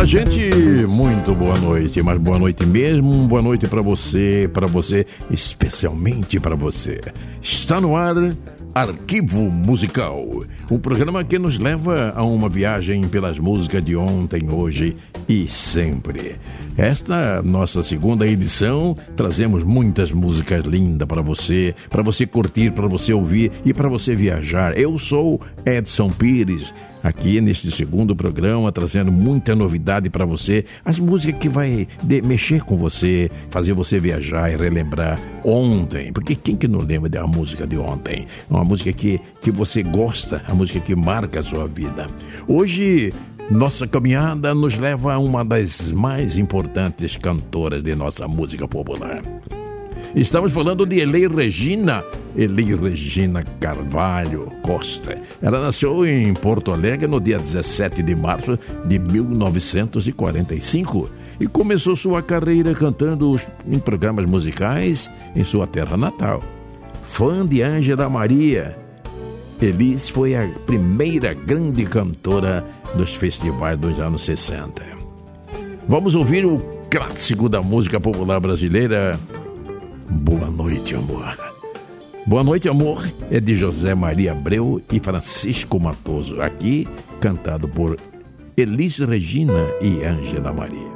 gente, muito boa noite, mas boa noite mesmo, boa noite para você, especialmente para você. Está no ar Arquivo Musical, um programa que nos leva a uma viagem pelas músicas de ontem, hoje e sempre. Esta nossa segunda edição, trazemos muitas músicas lindas para você curtir, para você ouvir e para você viajar. Eu sou Edson Pires, aqui neste segundo programa, trazendo muita novidade para você, as músicas que vai mexer com você, fazer você viajar e relembrar ontem, porque quem que não lembra da música de ontem? Uma música que você gosta, a música que marca a sua vida. Hoje, nossa caminhada nos leva a uma das mais importantes cantoras de nossa música popular. Estamos falando de Elis Regina Carvalho Costa. Ela nasceu em Porto Alegre no dia 17 de março de 1945 e começou sua carreira cantando em programas musicais em sua terra natal. Fã de Ângela Maria, Elis foi a primeira grande cantora dos festivais dos anos 60. Vamos ouvir o clássico da música popular brasileira, Boa Noite, Amor. Boa Noite, Amor é de José Maria Abreu e Francisco Matoso, aqui cantado por Elis Regina e Ângela Maria.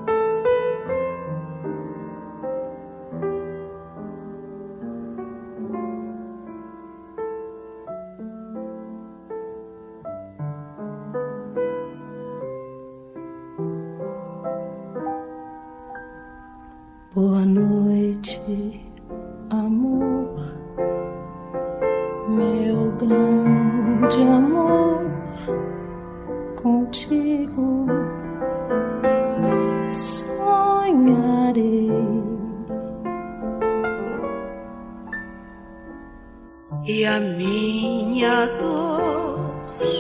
Boa noite, amor, meu grande amor, contigo sonharei. E a minha dor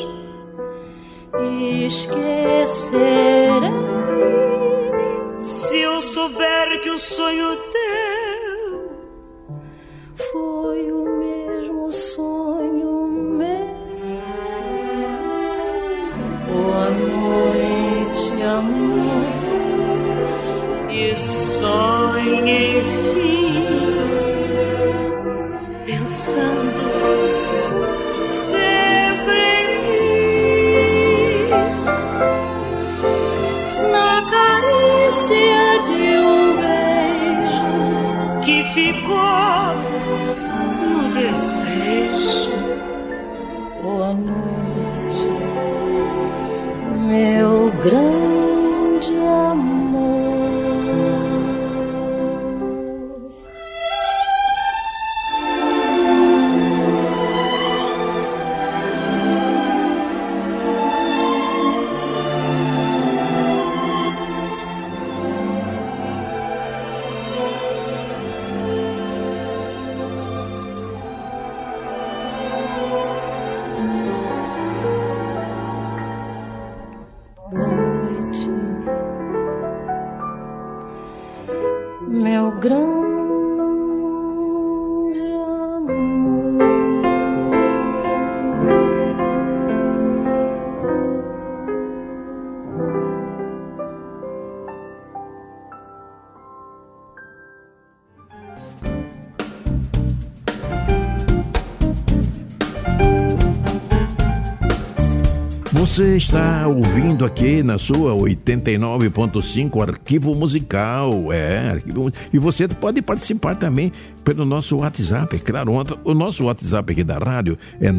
esquecerei se eu souber que o sonho teu foi o mesmo sonho meu. Boa noite, amor, e sonhe enfim, pensando sempre em mim, na carícia de um beijo que ficou no desejo. Boa noite, meu grande amor. Meu grande amor. Você está ouvindo aqui na sua 89.5 Arquivo Musical, e você pode participar também pelo nosso WhatsApp, claro, o nosso WhatsApp aqui da rádio é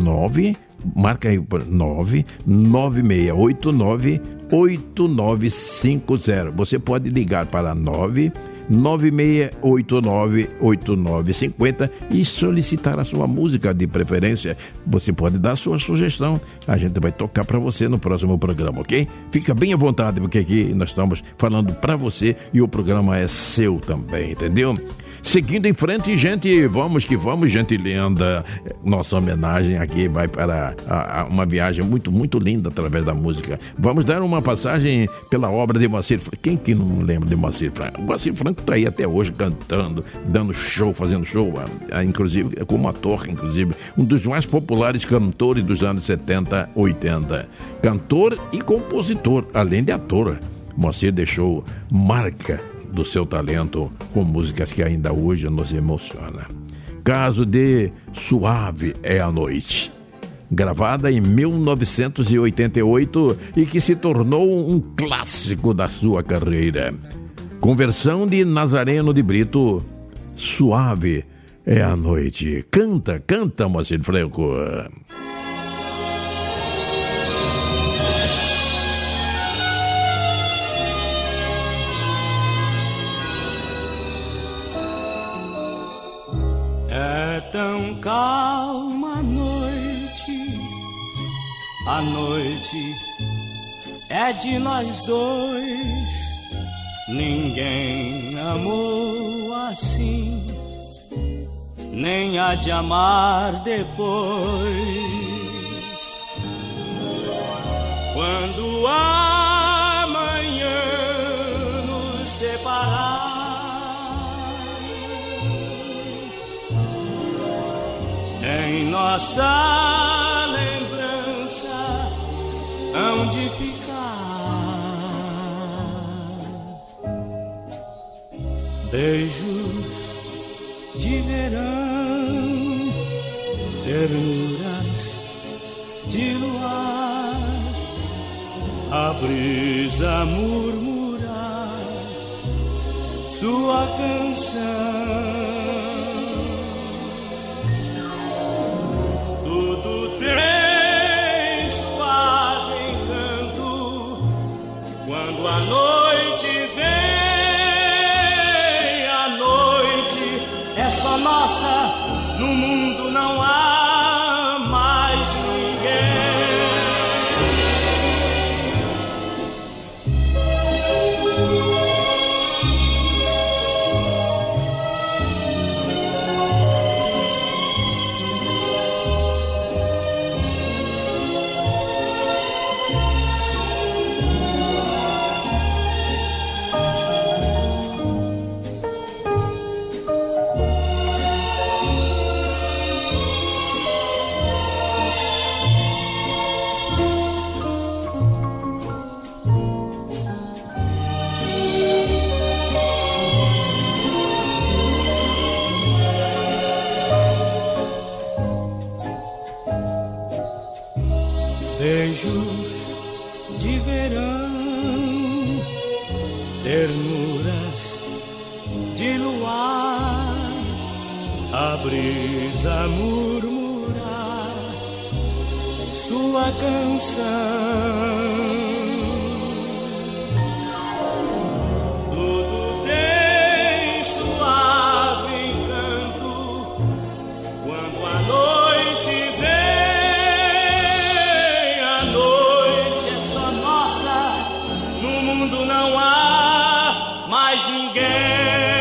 996898950. Você pode ligar para 996898950 e solicitar a sua música de preferência. Você pode dar a sua sugestão, a gente vai tocar para você no próximo programa, ok? Fica bem à vontade, porque aqui nós estamos falando para você e o programa é seu também, entendeu? Seguindo em frente, gente, vamos que vamos, gente linda. Nossa homenagem aqui vai para uma viagem muito, muito linda através da música. Vamos dar uma passagem pela obra de Moacir Franco. Quem que não lembra de Moacir Franco? O Moacir Franco está aí até hoje cantando, dando show, fazendo show, inclusive como ator, inclusive um dos mais populares cantores dos anos 70, 80. Cantor e compositor, além de ator. Moacir deixou marca do seu talento com músicas que ainda hoje nos emociona. Caso de Suave é a Noite, gravada em 1988 e que se tornou um clássico da sua carreira. Com versão de Nazareno de Brito, Suave é a Noite. Canta, canta, Moacir Franco. É tão calma a noite é de nós dois. Ninguém amou assim, nem há de amar depois. Quando amanhã nos separar, em nossa lembrança hão de ficar beijos de verão, ternuras de luar, a brisa murmurar sua canção. Tudo tem suave encanto quando a noite vem. A noite é só nossa, no mundo não há mais ninguém. Beijos de verão, ternuras de luar, a brisa murmurar sua canção. Tudo tem suave encanto quando a noite vem. Não há mais ninguém.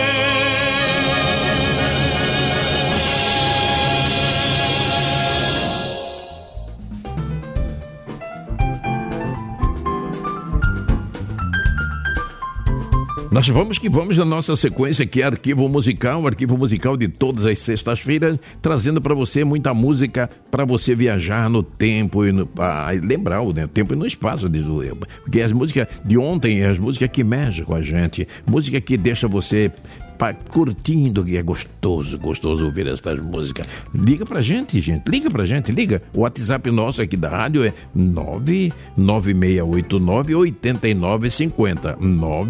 Nós vamos que vamos na nossa sequência aqui, arquivo musical de todas as sextas-feiras, trazendo para você muita música para você viajar no tempo e lembrar o tempo e no espaço, diz o eu. Porque as músicas de ontem, as músicas que mexem com a gente, música que deixa você curtindo, que é gostoso ouvir essas músicas. Liga pra gente, liga. O WhatsApp nosso aqui da rádio é 99689-8950,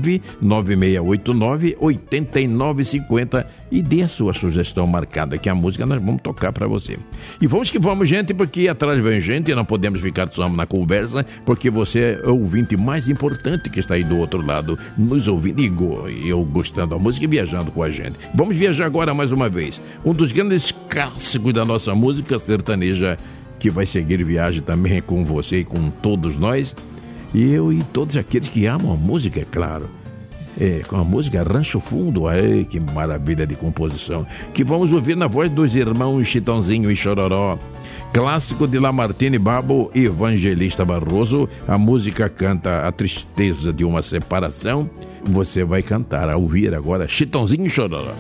99689-8950, e dê a sua sugestão marcada, que a música nós vamos tocar pra você. E vamos que vamos, gente, porque atrás vem gente, e não podemos ficar só na conversa, porque você é o ouvinte mais importante que está aí do outro lado, nos ouvindo, e eu gostando da música e viajando com a gente. Vamos viajar agora mais uma vez. Um dos grandes clássicos da nossa música sertaneja, que vai seguir viagem também com você e com todos nós, e eu e todos aqueles que amam a música, é claro. Com a música Rancho Fundo, que maravilha de composição, que vamos ouvir na voz dos irmãos Chitãozinho e Chororó. Clássico de Lamartine Babo e Evangelista Barroso. A música canta a tristeza de uma separação. Você vai cantar, a ouvir agora, Chitãozinho e Chororó.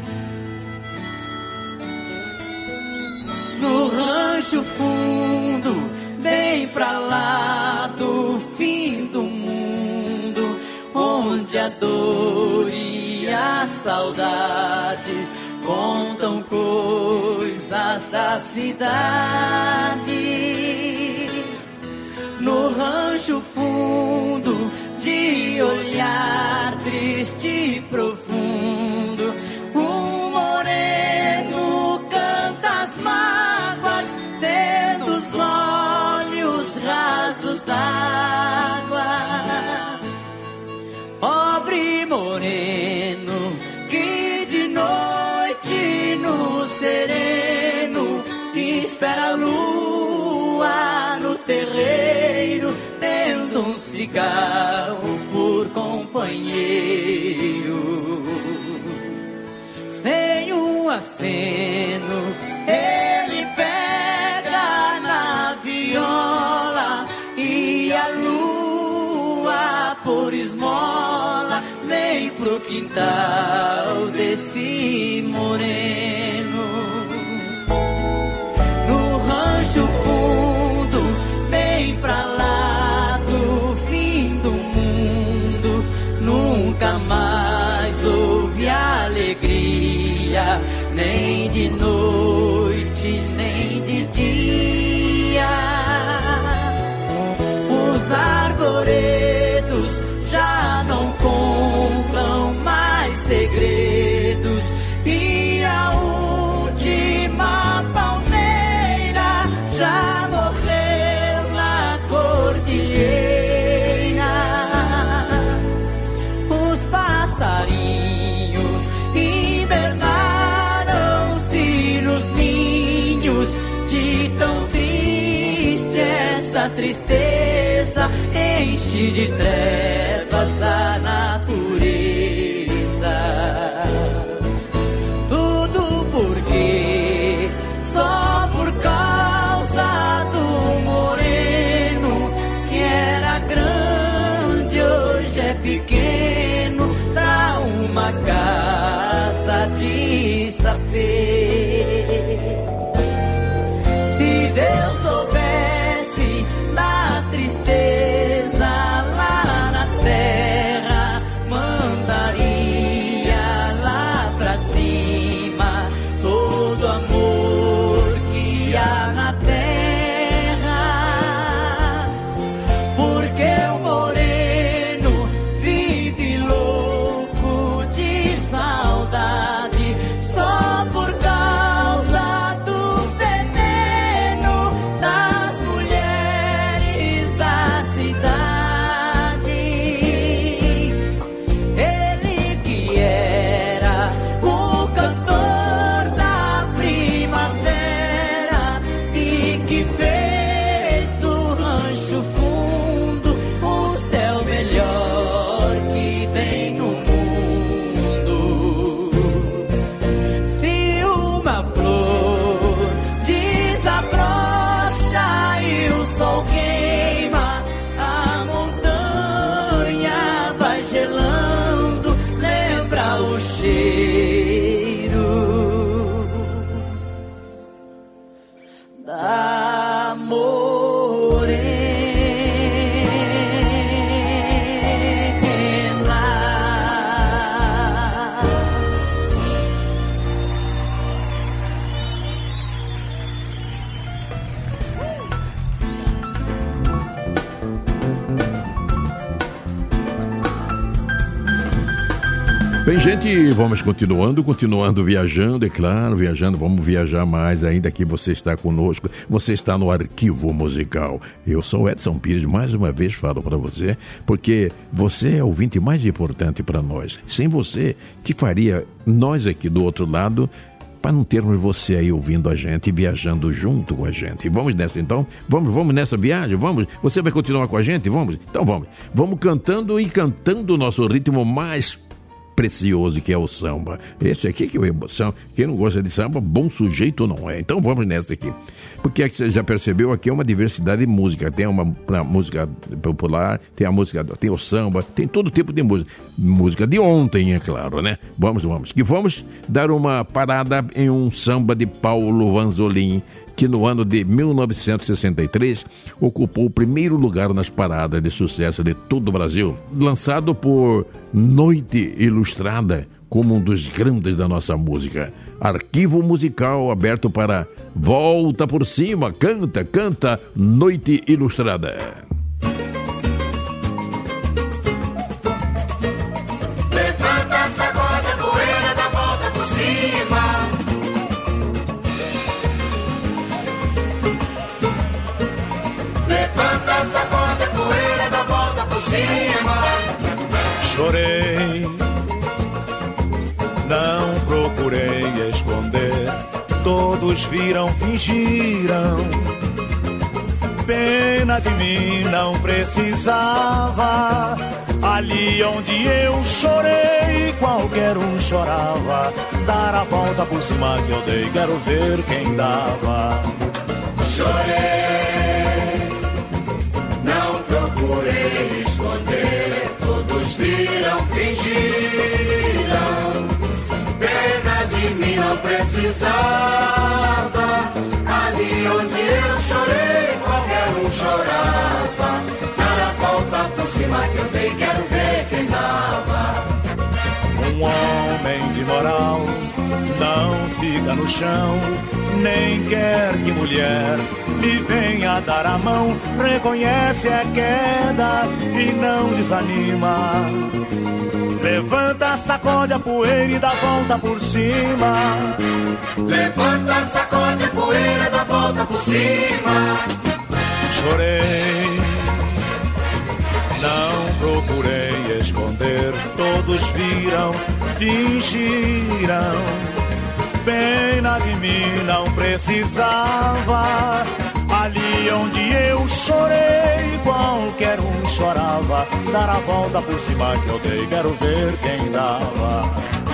No rancho fundo, bem pra lá do fim do mundo, saudade, contam coisas da cidade. No rancho fundo, de olhar triste e profundo, um moreno canta as mágoas, tendo os olhos rasos d'água. Pobre moreno, que de noite no sereno espera a lua no terreiro, tendo um cigarro por companheiro. Sem um aceno, ele pega na viola e a lua por esmola vem pro quintal desse moreno. No rancho fundo, bem pra lá do fim do mundo, nunca mais houve alegria, nem de noite, nem de dia. Os arvoredos já não contam mais segredos, e a última palmeira já morreu na cordilheira. Os passarinhos hibernaram-se nos ninhos, de tão triste esta tristeza enche de trevas a natureza. Tudo porque só por causa do moreno, que era grande hoje é pequeno, dá uma casa de saber. Se Deus soubesse da tristeza lá na serra, mandaria lá pra cima todo amor que há na terra. Porque o moreno vive louco de saudade, só por causa do veneno das mulheres da cidade. Ele que era o cantor da primavera e que fez do rancho fundo o céu melhor que tem no mundo. Se uma flor desabrocha e o sol queima, a montanha vai gelando, lembra o cheiro da morena. Bem, gente, vamos continuando viajando, é claro, vamos viajar mais ainda que você está conosco, você está no Arquivo Musical. Eu sou Edson Pires, mais uma vez falo para você, porque você é o ouvinte mais importante para nós. Sem você, que faria nós aqui do outro lado, para não termos você aí ouvindo a gente e viajando junto com a gente. Vamos nessa então? Vamos nessa viagem? Vamos? Você vai continuar com a gente? Vamos? Então vamos. Vamos cantando o nosso ritmo mais precioso, que é o samba. Esse aqui que é a emoção. Quem não gosta de samba, bom sujeito não é. Então vamos nessa aqui. Porque você já percebeu, aqui é uma diversidade de música. Tem uma música popular, tem a música, tem o samba, tem todo tipo de música. Música de ontem, é claro, né? Vamos. Que vamos dar uma parada em um samba de Paulo Vanzolin, que no ano de 1963 ocupou o primeiro lugar nas paradas de sucesso de todo o Brasil, lançado por Noite Ilustrada como um dos grandes da nossa música. Arquivo musical aberto para Volta por Cima, canta, canta, Noite Ilustrada. Levanta, sacode a poeira, dá volta por cima. Levanta, sacode a poeira, dá volta por cima. Chorei, não procurei esconder, todos viram, fingiram. Pena de mim não precisava, ali onde eu chorei, qualquer um chorava. Dar a volta por cima que eu dei, quero ver quem dava. Chorei, não procurei esconder, todos viram, fingiram. Pena de mim não precisava, ali onde eu chorei, qualquer um chorava. Dar a volta por cima que eu dei, quero ver quem dava. Um homem de moral não fica no chão, nem quer que mulher lhe venha dar a mão. Reconhece a queda e não desanima. Levanta, sacode a poeira e dá volta por cima. Levanta, sacode a poeira, dá volta por cima. Chorei, não procurei esconder, todos viram, fingiram. Pena de mim não precisava, ali onde eu chorei, qualquer um chorava. Dar a volta por cima que eu dei, quero ver quem dava.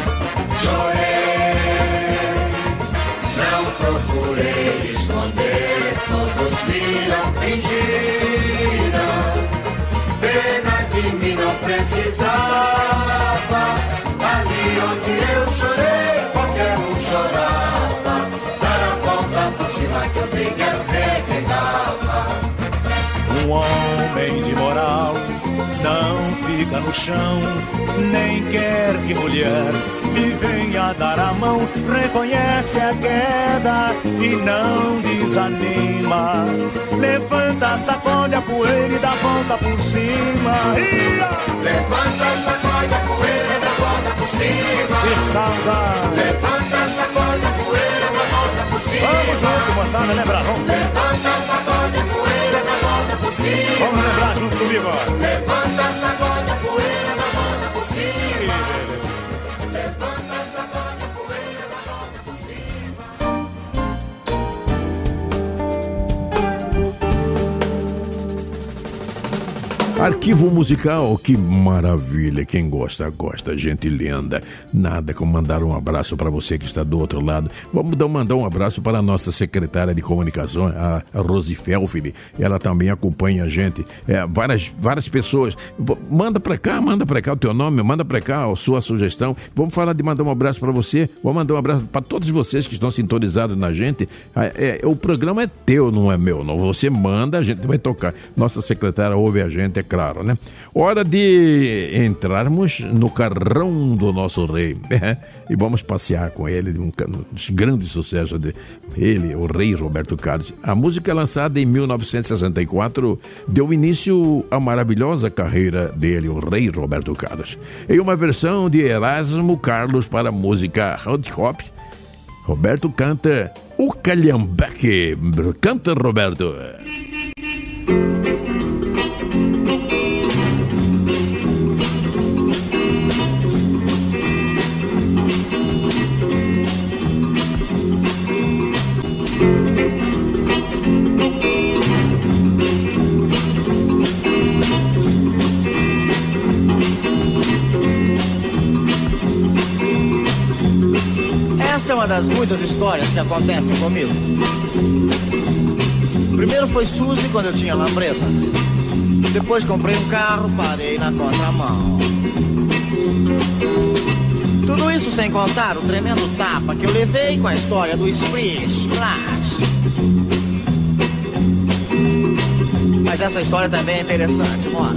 Chorei, não procurei esconder, todos viram, fingiram. Pena de mim não precisava, ali onde eu chorei, qualquer um chorava. Dar a volta por cima que eu dei, quero ver quem dava. Um homem de moral não fica no chão, nem quer que mulher lhe venha dar a mão. Reconhece a queda e não desanima. Levanta, sacode a poeira e dá volta por cima. Levanta, sacode a poeira, dá volta por cima. Que saudade! Levanta, sacode a poeira, dá volta por cima. Vamos junto, moçada, lembrar, vamos. Levanta, sacode a poeira, dá volta por cima. Vamos lembrar junto comigo agora. Levanta, sacode a poeira, dá volta por cima. Levanta, sacode a poeira, dá volta por cima. Arquivo musical, que maravilha, quem gosta, gosta, gente linda. Nada como mandar um abraço para você que está do outro lado. Vamos mandar um abraço para a nossa secretária de comunicação, a Rose Felfili. Ela também acompanha a gente, várias pessoas. Manda para cá o teu nome, manda para cá a sua sugestão. Vamos falar de mandar um abraço para você, vou mandar um abraço para todos vocês que estão sintonizados na gente. O programa é teu, não é meu, não. Você manda, a gente vai tocar. Nossa secretária ouve a gente, é claro, né? Hora de entrarmos no carrão do nosso rei, e vamos passear com ele, um dos grandes sucessos dele, o rei Roberto Carlos. A música lançada em 1964 deu início à maravilhosa carreira dele, o rei Roberto Carlos. Em uma versão de Erasmo Carlos para a música hip hop, Roberto canta o Calhambeque. Canta, Roberto. Essa é uma das muitas histórias que acontecem comigo. Primeiro foi Suzy quando eu tinha lambreta. Depois comprei um carro, parei na contramão. Tudo isso sem contar o tremendo tapa que eu levei com a história do Splish Splash. Mas essa história também é interessante, bora.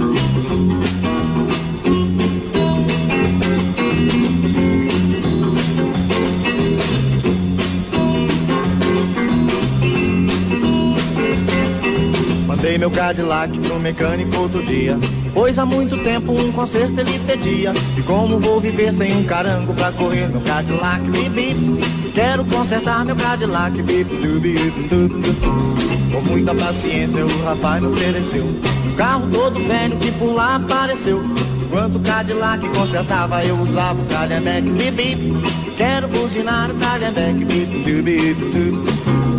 Mandei meu Cadillac pro mecânico outro dia, pois há muito tempo um conserto ele pedia. E como vou viver sem um carango pra correr meu Cadillac, bip, bip. Quero consertar meu Cadillac, bip, bip, bip, bip. Com muita paciência o rapaz me ofereceu um carro todo velho que por lá apareceu. Enquanto o Cadillac consertava eu usava o Calhambeque, bip, bip. Quero buzinar o Calhambeque, bip, bip, bip, bip.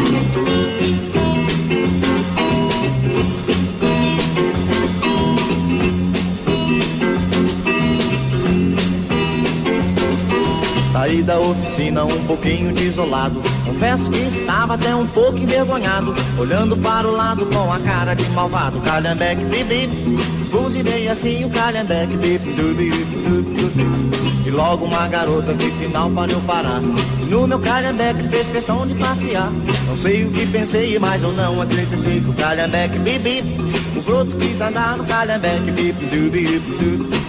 Saí da oficina um pouquinho desolado, confesso que estava até um pouco envergonhado, olhando para o lado com a cara de malvado. Calhambeque, bip, bip, buzinei assim o Calhambeque, bip, bip, bip. E logo uma garota fez sinal para eu parar, e no meu Calhambeque fez questão de passear. Não sei o que pensei, mas eu não acreditei que o Calhambeque, bip, bip, o broto quis andar no Calhambeque, bip, bip, bip, bip.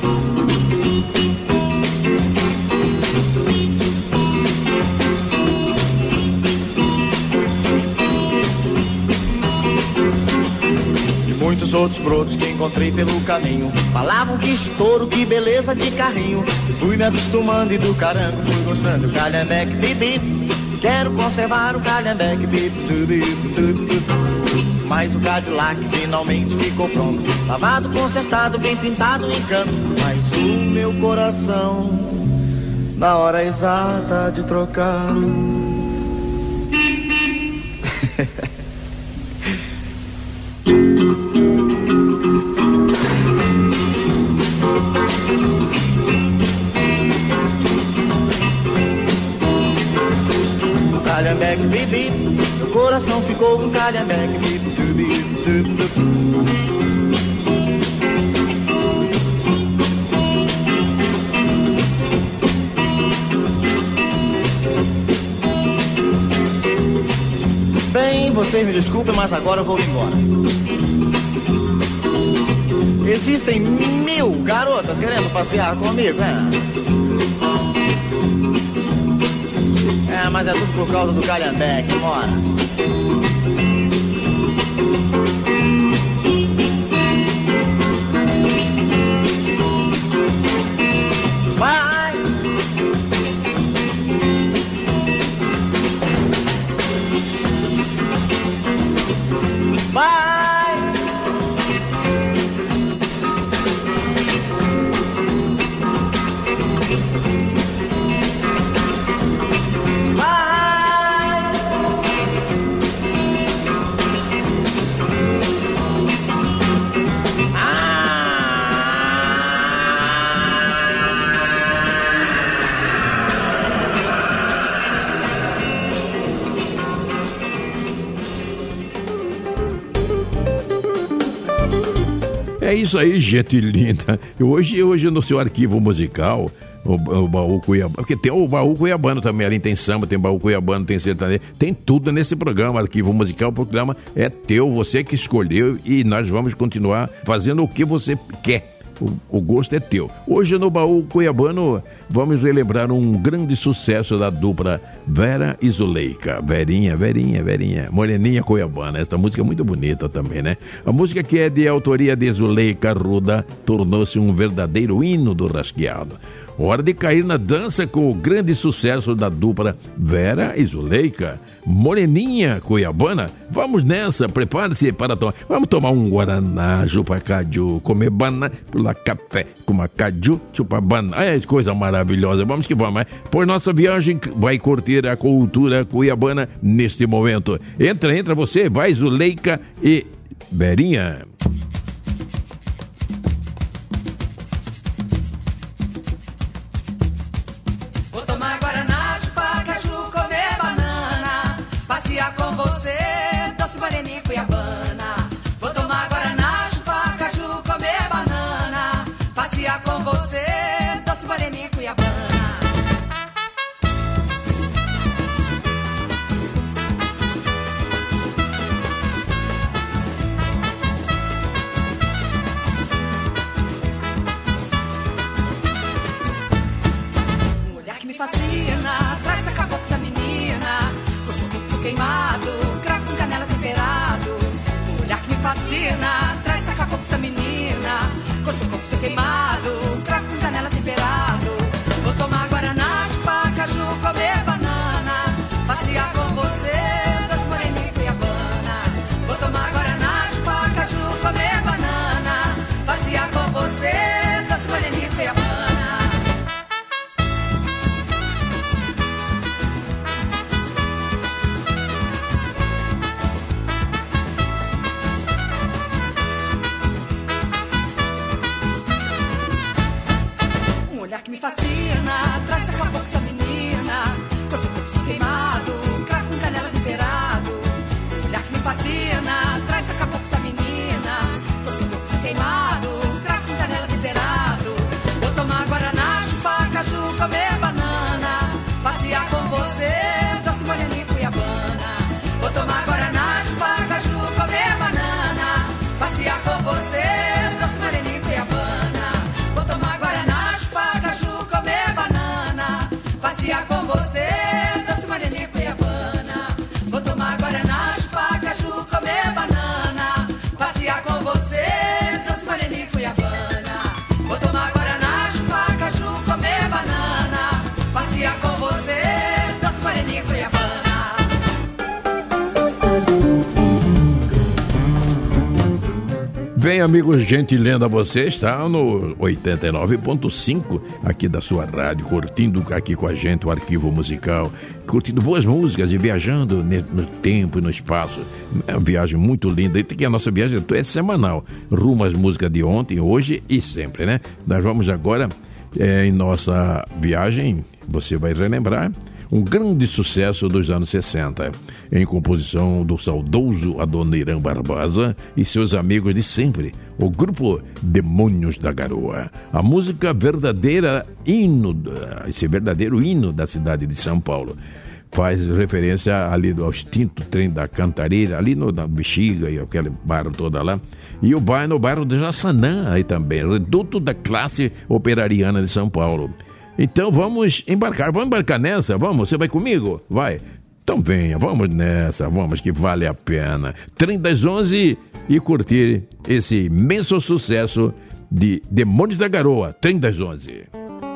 Muitos outros brotos que encontrei pelo caminho falavam que estouro, que beleza de carrinho. Fui me acostumando e do carango fui gostando. Calhambeque, bip, bip, quero conservar o Calhambeque, bip, bip, bip, bip. Mas o Cadillac finalmente ficou pronto, lavado, consertado, bem pintado em canto. Mas o meu coração, na hora exata de trocar, Calhambeque, bip, bip, meu coração ficou com Calhambeque, bip, bip, bip, bip. Bem, vocês me desculpem, mas agora eu vou embora. Existem 1000 garotas querendo passear comigo, mas é tudo por causa do Calhambeque, mora. Vai! Vai! É isso aí, gente linda. Hoje no seu arquivo musical, o Baú Cuiabano, porque tem o Baú Cuiabano também, ali tem samba, tem Baú Cuiabano, tem sertanejo, tem tudo nesse programa, arquivo musical. O programa é teu, você que escolheu, e nós vamos continuar fazendo o que você quer. O gosto é teu. Hoje no Baú Cuiabano vamos relembrar um grande sucesso da dupla Vera e Zuleika. Verinha, Moreninha Cuiabana. Essa música é muito bonita também, né? A música, que é de autoria de Zuleika Arruda, tornou-se um verdadeiro hino do rasgueado. Hora de cair na dança com o grande sucesso da dupla Vera e Zuleika, Moreninha Cuiabana. Vamos nessa, prepare-se para tomar. Vamos tomar um guaraná, chupar caju, comer banana, pular café, comer caju, chupar banana. É coisa maravilhosa, vamos que vamos. Por nossa viagem, vai curtir a cultura cuiabana neste momento. Entra você, vai Zuleika e Verinha. que me fascina, traz essa cabocla, essa menina, com seu pulso queimado, cravo com canela temperado. O olhar que me fascina, traz essa cabocla, essa menina, com seu pulso queimado, cravo com canela temperado. Vou tomar guaraná, chupar caju, comer banana, passear com você, das moreninhas e Cuiabana. Vou tomar guaraná, chupar caju, comer banana, passear com você, das moreninhas e Cuiabana. Um olhar que me fascina, traz essa cabocla, essa menina, com seu corpo queimado, cravo com canela temperado. Um olhar que me fascina, traz essa cabocla, essa menina, com seu corpo queimado, cravo com canela temperado. Vou tomar guaraná, chupar caju, comer banana, passear com você, doce moreninha e Cuiabana. Vou tomar guaraná, chupar caju, comer banana, passear com você, doce moreninha e Cuiabana. Vou tomar guaraná, chupar caju, comer banana, passear com você, doce moreninha e Cuiabana. Vou tomar guaraná, chupar caju, comer banana, passear com você, doce moreninha e Cuiabana. Vou tomar guaraná, chupar caju, comer banana, passear com você, doce moreninha e Cuiabana. Bem, amigos, gente linda, você está no 89.5 aqui da sua rádio, curtindo aqui com a gente o arquivo musical, curtindo boas músicas e viajando no tempo e no espaço. É uma viagem muito linda, e que a nossa viagem é semanal, rumo às músicas de ontem, hoje e sempre, né? Nós vamos agora, em nossa viagem, você vai relembrar um grande sucesso dos anos 60, em composição do saudoso Adoniran Barbosa e seus amigos de sempre, o grupo Demônios da Garoa. A música verdadeira esse verdadeiro hino da cidade de São Paulo. Faz referência ali ao extinto trem da Cantareira, ali na Bexiga e aquele bairro toda lá. E no bairro de Jaçanã aí também, reduto da classe operariana de São Paulo. Então vamos embarcar nessa? Vamos? Você vai comigo? Vai. Então venha, vamos nessa, vamos que vale a pena. Trem das 11 e curtir esse imenso sucesso de Demônios da Garoa, Trem das 11.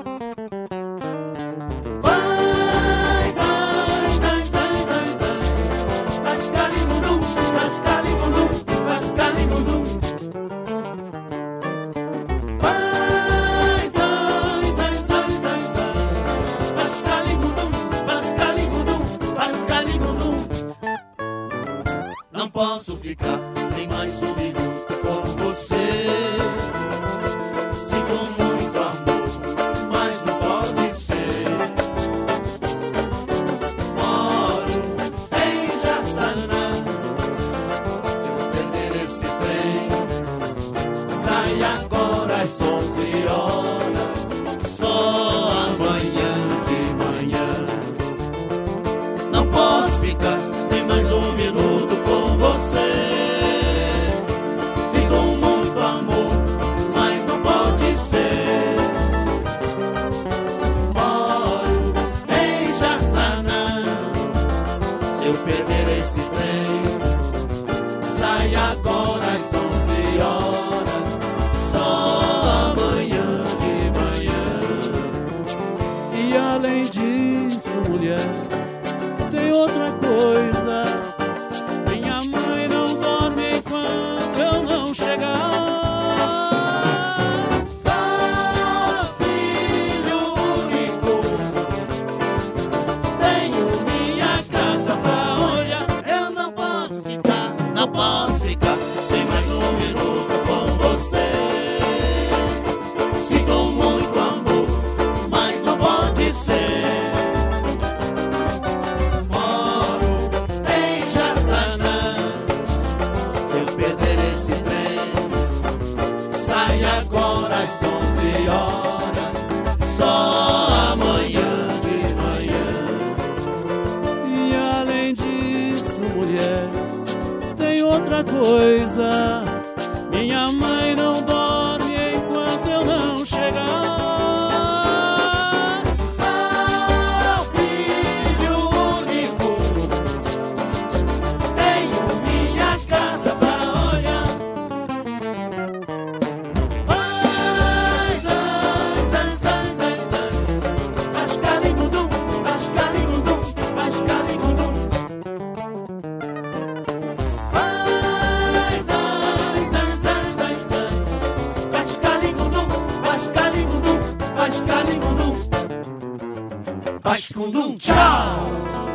Não posso ficar nem mais um minuto com você. Sinto muito amor, mas não pode ser. Moro em Jaçanã. Se eu perder esse trem, sai agora às 11 horas. Só amanhã de manhã. Não posso ficar nem mais um minuto com você. Sinto muito amor, mas não pode ser. Moro em Jaçanã. Se eu perder esse trem, sai agora às 11 horas. Só amanhã de manhã. E além disso, mulher, tem outra coisa. Minha mãe não dorme enquanto eu não chegar. Sou filho único, tenho minha casa pra olhar. Eu não posso ficar, não posso ficar nem mais um minuto com você. Sinto muito amor, mas não pode ser. Agora às 11 horas, só amanhã de manhã. E além disso, mulher, tem outra coisa. Minha mãe não dorme enquanto eu não chegar. Sou Escundum, tchau!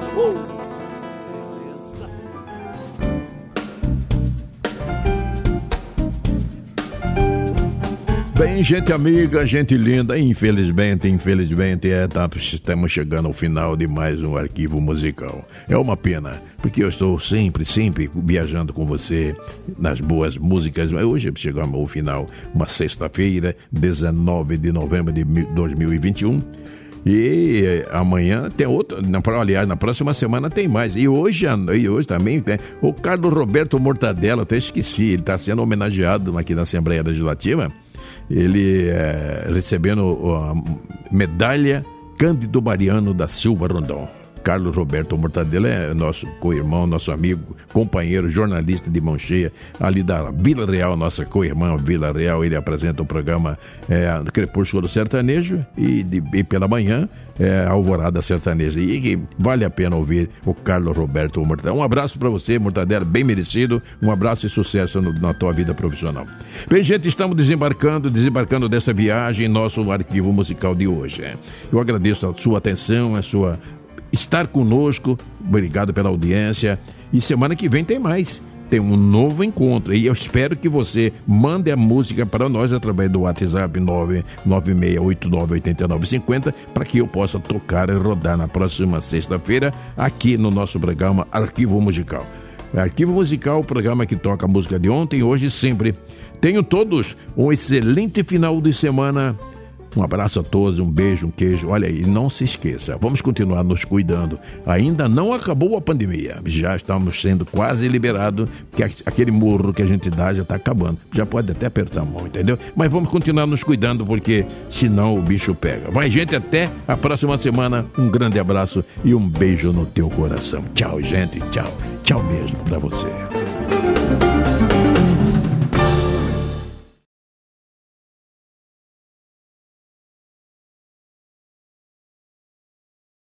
Bem, gente amiga, gente linda, infelizmente, estamos chegando ao final de mais um Arquivo Musical. É uma pena, porque eu estou sempre viajando com você nas boas músicas. Hoje chegamos ao final, uma sexta-feira, 19 de novembro de 2021. E amanhã tem outro, aliás, na próxima semana tem mais. E hoje também tem o Carlos Roberto Mortadelo, até esqueci, ele está sendo homenageado aqui na Assembleia Legislativa. Ele recebendo a medalha Cândido Mariano da Silva Rondon. Carlos Roberto Mortadelo é nosso co-irmão, nosso amigo, companheiro, jornalista de mão cheia, ali da Vila Real, nossa co-irmã Vila Real. Ele apresenta o programa Crepúsculo Sertanejo e pela manhã Alvorada Sertaneja. E vale a pena ouvir o Carlos Roberto Mortadelo. Um abraço para você, Mortadelo, bem merecido. Um abraço e sucesso na tua vida profissional. Bem, gente, estamos desembarcando dessa viagem em nosso arquivo musical de hoje. Eu agradeço a sua atenção, estar conosco, obrigado pela audiência, e semana que vem tem mais, tem um novo encontro, e eu espero que você mande a música para nós através do WhatsApp 996898950, para que eu possa tocar e rodar na próxima sexta-feira aqui no nosso programa Arquivo Musical. Arquivo Musical, o programa que toca a música de ontem, hoje e sempre. Tenham todos um excelente final de semana. Um abraço a todos, um beijo, um queijo. Olha aí, não se esqueça, vamos continuar nos cuidando. Ainda não acabou a pandemia, já estamos sendo quase liberados, porque aquele murro que a gente dá já está acabando. Já pode até apertar a mão, entendeu? Mas vamos continuar nos cuidando, porque senão o bicho pega. Vai, gente, até a próxima semana. Um grande abraço e um beijo no teu coração. Tchau, gente, tchau. Tchau mesmo pra você.